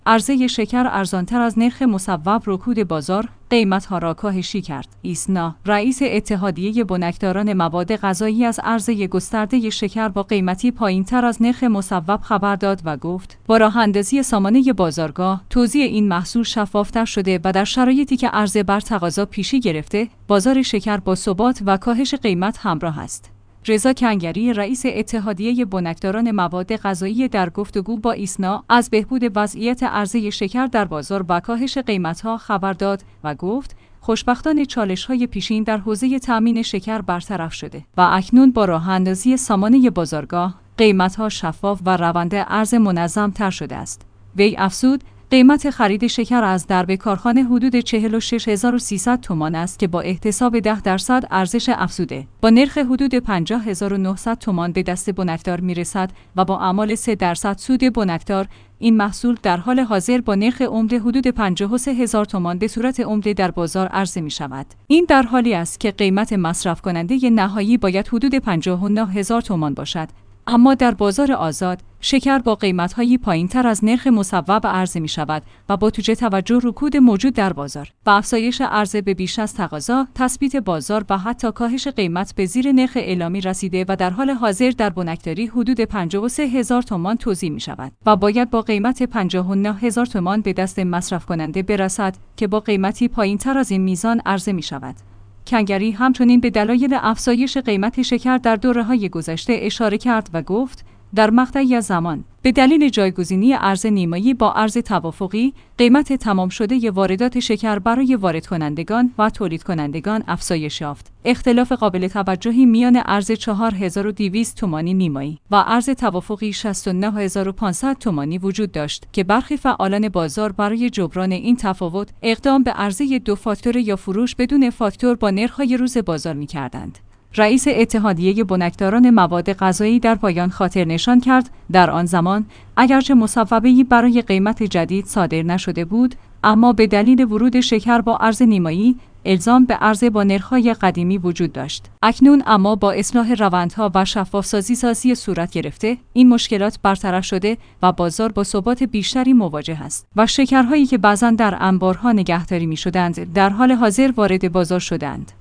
عرضه شکر ارزانتر از نرخ مصوب رکود بازار قیمت‌ها را کاهشی کرد. ایسنا، رئیس اتحادیه بنکداران مواد غذایی، از عرضه گسترده شکر با قیمتی پایین‌تر از نرخ مصوب خبر داد و گفت: با راه‌اندازی سامانه بازارگاه، توزیع این محصول شفاف‌تر شده و در شرایطی که عرضه بر تقاضا پیشی گرفته، بازار شکر با ثبات و کاهش قیمت همراه است. رضا کنگری، رئیس اتحادیه بنکداران مواد غذایی، در گفتگو با ایسنا از بهبود وضعیت عرضه شکر در بازار و کاهش قیمت‌ها خبر داد و گفت: خوشبختانه چالش‌های پیشین در حوزه تأمین شکر برطرف شده و اکنون با راه‌اندازی سامانه بازارگاه، قیمت‌ها شفاف و روند عرضه منظم‌تر شده است. وی افزود: قیمت خرید شکر از درب کارخانه حدود 46300 تومان است که با احتساب 10% ارزش افزوده با نرخ حدود 50900 تومان به دست بنکدار میرسد و با اعمال 3% سود بنکدار، این محصول در حال حاضر با نرخ عمده حدود 53000 تومان به صورت عمده در بازار عرضه می شود. این در حالی است که قیمت مصرف کننده نهایی باید حدود 59000 تومان باشد. اما در بازار آزاد، شکر با قیمت‌های پایین‌تر از نرخ مصوب عرضه می‌شود و با توجه رکود موجود در بازار و افزایش عرضه به بیش از تقاضا، تثبیت بازار و حتی کاهش قیمت به زیر نرخ اعلامی رسیده و در حال حاضر در بنکداری حدود 53000 تومان توزیع می‌شود و باید با قیمت 59000 تومان به دست مصرف کننده برسد که با قیمتی پایین‌تر از این میزان عرضه می‌شود. کنگری همچنین به دلایل افزایش قیمت شکر در دوره‌های گذشته اشاره کرد و گفت: در مقطعی از زمان به دلیل جایگزینی ارز نیمایی با ارز توافقی، قیمت تمام شده واردات شکر برای وارد کنندگان و تولید کنندگان افزایش یافت. اختلاف قابل توجهی میان ارز 4200 تومانی نیمایی و ارز توافقی 69500 تومانی وجود داشت که برخی فعالان بازار برای جبران این تفاوت اقدام به عرضه 2 فاکتور یا فروش بدون فاکتور با نرخ‌های روز بازار می‌کردند. رئیس اتحادیه بنکداران مواد غذایی در پایان خاطر نشان کرد: در آن زمان اگرچه مصوبه‌ای برای قیمت جدید صادر نشده بود، اما به دلیل ورود شکر با ارز نیمایی، الزام به عرضه با نرخ‌های قدیمی وجود داشت. اکنون اما با اصلاح روندها و شفاف‌سازی صورت گرفته، این مشکلات برطرف شده و بازار با ثبات بیشتری مواجه است و شکرهایی که بعضاً در انبارها نگهداری می‌شدند، در حال حاضر وارد بازار شدند.